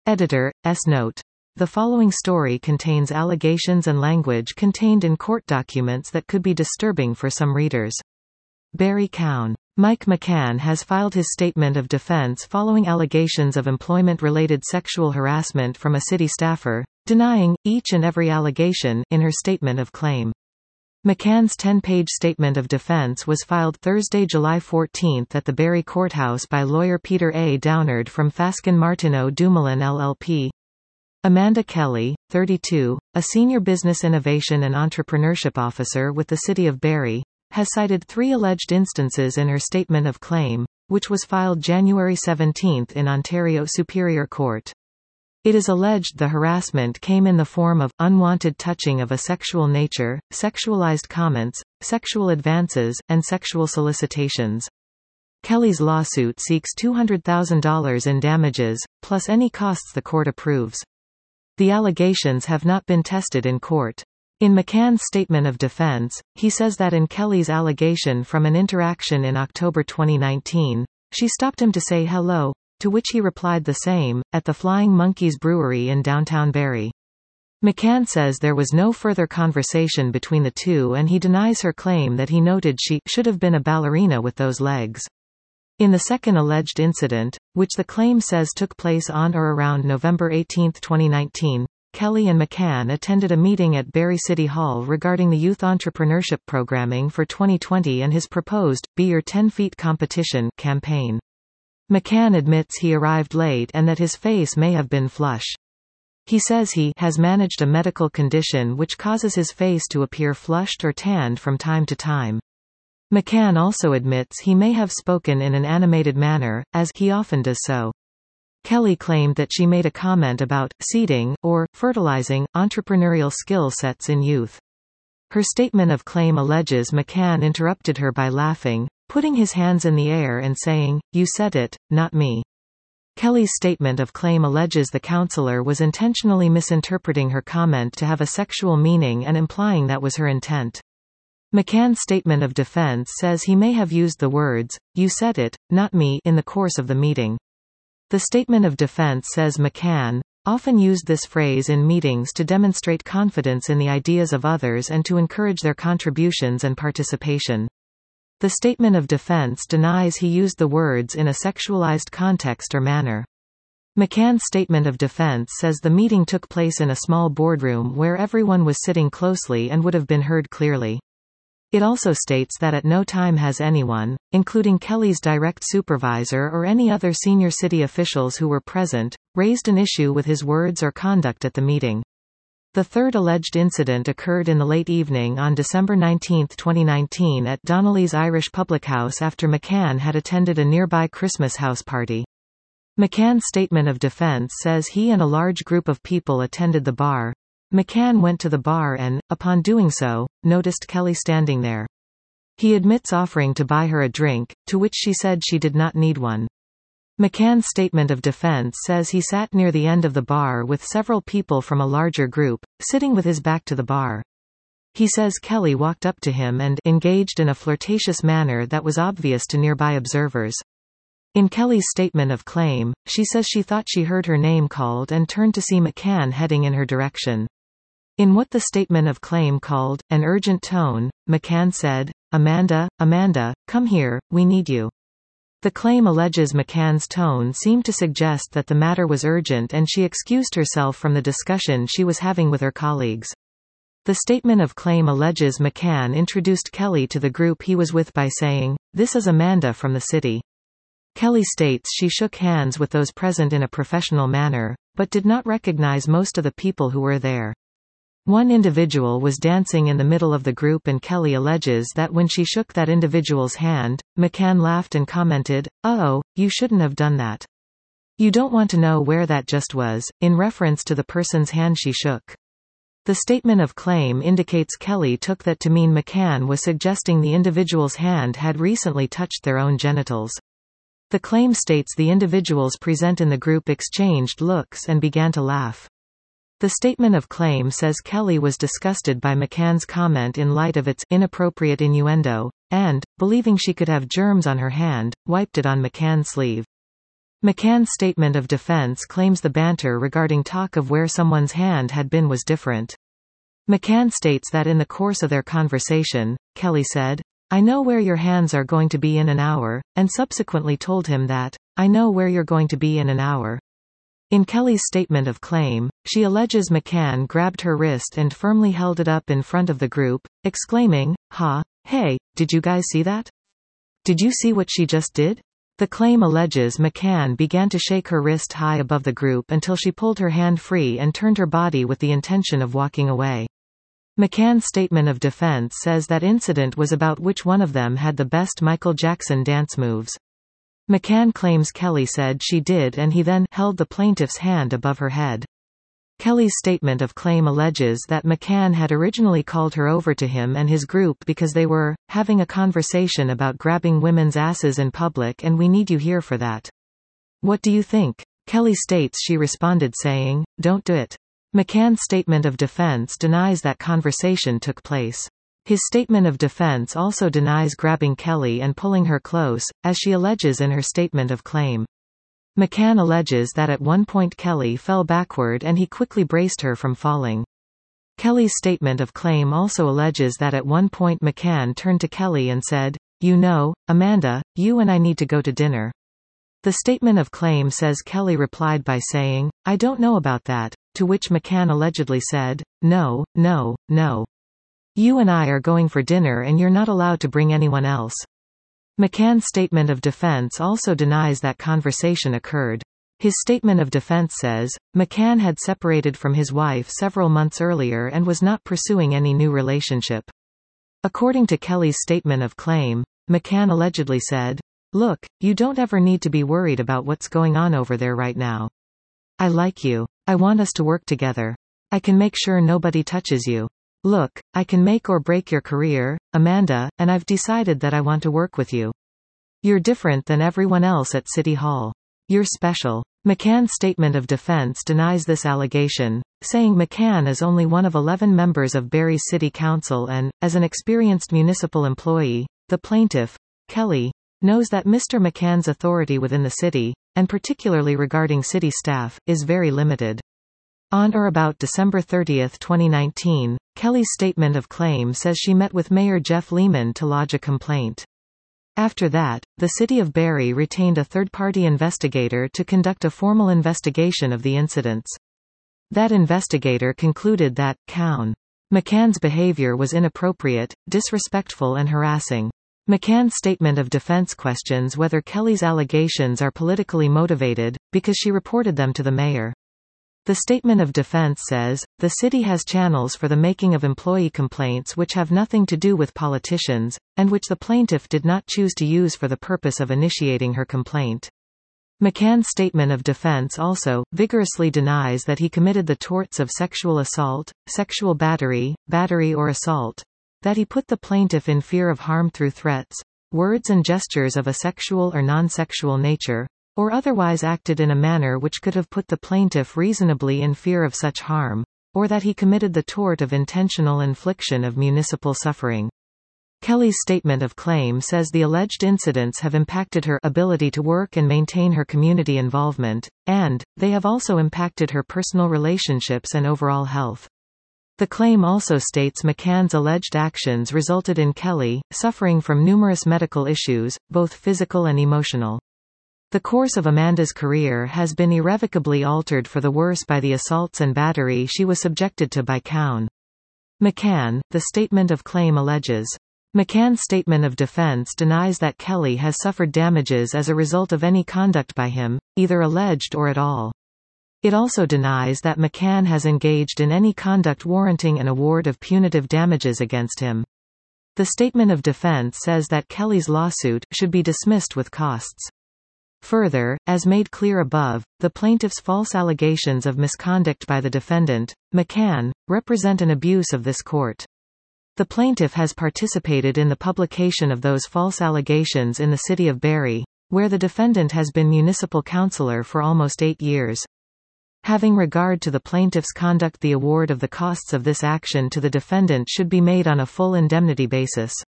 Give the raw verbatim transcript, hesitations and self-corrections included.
Editor, S. Note. The following story contains allegations and language contained in court documents that could be disturbing for some readers. Barry County. Mike McCann has filed his statement of defense following allegations of employment-related sexual harassment from a city staffer, denying each and every allegation in her statement of claim. McCann's ten-page statement of defense was filed Thursday, July fourteenth at the Barry Courthouse by lawyer Peter A. Downard from Fasken Martineau Dumoulin L L P. Amanda Kelly, thirty-two, a senior business innovation and entrepreneurship officer with the City of Barry, has cited three alleged instances in her statement of claim, which was filed January seventeenth in Ontario Superior Court. It is alleged the harassment came in the form of unwanted touching of a sexual nature, sexualized comments, sexual advances, and sexual solicitations. Kelly's lawsuit seeks two hundred thousand dollars in damages, plus any costs the court approves. The allegations have not been tested in court. In McCann's statement of defense, he says that in Kelly's allegation from an interaction in October twenty nineteen, she stopped him to say hello, to which he replied the same, at the Flying Monkeys Brewery in downtown Barry. McCann says there was no further conversation between the two, and he denies her claim that he noted she should have been a ballerina with those legs. In the second alleged incident, which the claim says took place on or around November eighteenth twenty nineteen, Kelly and McCann attended a meeting at Barry City Hall regarding the youth entrepreneurship programming for twenty twenty and his proposed Be Your ten feet competition campaign. McCann admits he arrived late and that his face may have been flush. He says he has managed a medical condition which causes his face to appear flushed or tanned from time to time. McCann also admits he may have spoken in an animated manner, as he often does so. Kelly claimed that she made a comment about seeding, or fertilizing, entrepreneurial skill sets in youth. Her statement of claim alleges McCann interrupted her by laughing, putting his hands in the air and saying, "You said it, not me." Kelly's statement of claim alleges the counselor was intentionally misinterpreting her comment to have a sexual meaning and implying that was her intent. McCann's statement of defense says he may have used the words, "You said it, not me," in the course of the meeting. The statement of defense says McCann often used this phrase in meetings to demonstrate confidence in the ideas of others and to encourage their contributions and participation. The statement of defense denies he used the words in a sexualized context or manner. McCann's statement of defense says the meeting took place in a small boardroom where everyone was sitting closely and would have been heard clearly. It also states that at no time has anyone, including Kelly's direct supervisor or any other senior city officials who were present, raised an issue with his words or conduct at the meeting. The third alleged incident occurred in the late evening on December nineteenth twenty nineteen at Donnelly's Irish Public House after McCann had attended a nearby Christmas house party. McCann's statement of defense says he and a large group of people attended the bar. McCann went to the bar and, upon doing so, noticed Kelly standing there. He admits offering to buy her a drink, to which she said she did not need one. McCann's statement of defense says he sat near the end of the bar with several people from a larger group, sitting with his back to the bar. He says Kelly walked up to him and engaged in a flirtatious manner that was obvious to nearby observers. In Kelly's statement of claim, she says she thought she heard her name called and turned to see McCann heading in her direction. In what the statement of claim called an urgent tone, McCann said, "Amanda, Amanda, come here, we need you." The claim alleges McCann's tone seemed to suggest that the matter was urgent and she excused herself from the discussion she was having with her colleagues. The statement of claim alleges McCann introduced Kelly to the group he was with by saying, "This is Amanda from the city." Kelly states she shook hands with those present in a professional manner, but did not recognize most of the people who were there. One individual was dancing in the middle of the group and Kelly alleges that when she shook that individual's hand, McCann laughed and commented, "Uh-oh, you shouldn't have done that. You don't want to know where that just was," in reference to the person's hand she shook. The statement of claim indicates Kelly took that to mean McCann was suggesting the individual's hand had recently touched their own genitals. The claim states the individuals present in the group exchanged looks and began to laugh. The statement of claim says Kelly was disgusted by McCann's comment in light of its inappropriate innuendo, and, believing she could have germs on her hand, wiped it on McCann's sleeve. McCann's statement of defense claims the banter regarding talk of where someone's hand had been was different. McCann states that in the course of their conversation, Kelly said, "I know where your hands are going to be in an hour," and subsequently told him that, "I know where you're going to be in an hour." In Kelly's statement of claim, she alleges McCann grabbed her wrist and firmly held it up in front of the group, exclaiming, "Ha, hey, did you guys see that? Did you see what she just did?" The claim alleges McCann began to shake her wrist high above the group until she pulled her hand free and turned her body with the intention of walking away. McCann's statement of defense says that incident was about which one of them had the best Michael Jackson dance moves. McCann claims Kelly said she did, and he then held the plaintiff's hand above her head. Kelly's statement of claim alleges that McCann had originally called her over to him and his group because they were having a conversation about grabbing women's asses in public, and we need you here for that. What do you think? Kelly states she responded saying, "Don't do it." McCann's statement of defense denies that conversation took place. His statement of defense also denies grabbing Kelly and pulling her close, as she alleges in her statement of claim. McCann alleges that at one point Kelly fell backward and he quickly braced her from falling. Kelly's statement of claim also alleges that at one point McCann turned to Kelly and said, "You know, Amanda, you and I need to go to dinner." The statement of claim says Kelly replied by saying, "I don't know about that," to which McCann allegedly said, "No, no, no. You and I are going for dinner and you're not allowed to bring anyone else." McCann's statement of defense also denies that conversation occurred. His statement of defense says, McCann had separated from his wife several months earlier and was not pursuing any new relationship. According to Kelly's statement of claim, McCann allegedly said, "Look, you don't ever need to be worried about what's going on over there right now. I like you. I want us to work together. I can make sure nobody touches you. Look, I can make or break your career, Amanda, and I've decided that I want to work with you. You're different than everyone else at City Hall. You're special." McCann's statement of defense denies this allegation, saying McCann is only one of eleven members of Barry's City Council and, as an experienced municipal employee, the plaintiff, Kelly, knows that Mister McCann's authority within the city, and particularly regarding city staff, is very limited. On or about December thirtieth twenty nineteen, Kelly's statement of claim says she met with Mayor Jeff Lehman to lodge a complaint. After that, the city of Barry retained a third-party investigator to conduct a formal investigation of the incidents. That investigator concluded that, Count McCann's behavior was inappropriate, disrespectful and harassing. McCann's statement of defense questions whether Kelly's allegations are politically motivated, because she reported them to the mayor. The statement of defense says, the city has channels for the making of employee complaints which have nothing to do with politicians, and which the plaintiff did not choose to use for the purpose of initiating her complaint. McCann's statement of defense also vigorously denies that he committed the torts of sexual assault, sexual battery, battery or assault, that he put the plaintiff in fear of harm through threats, words and gestures of a sexual or non-sexual nature, or otherwise acted in a manner which could have put the plaintiff reasonably in fear of such harm, or that he committed the tort of intentional infliction of municipal suffering. Kelly's statement of claim says the alleged incidents have impacted her ability to work and maintain her community involvement, and they have also impacted her personal relationships and overall health. The claim also states McCann's alleged actions resulted in Kelly suffering from numerous medical issues, both physical and emotional. The course of Amanda's career has been irrevocably altered for the worse by the assaults and battery she was subjected to by Count McCann, the statement of claim alleges. McCann's statement of defense denies that Kelly has suffered damages as a result of any conduct by him, either alleged or at all. It also denies that McCann has engaged in any conduct warranting an award of punitive damages against him. The statement of defense says that Kelly's lawsuit should be dismissed with costs. Further, as made clear above, the plaintiff's false allegations of misconduct by the defendant, McCann, represent an abuse of this court. The plaintiff has participated in the publication of those false allegations in the city of Barry, where the defendant has been municipal councillor for almost eight years. Having regard to the plaintiff's conduct, the award of the costs of this action to the defendant should be made on a full indemnity basis.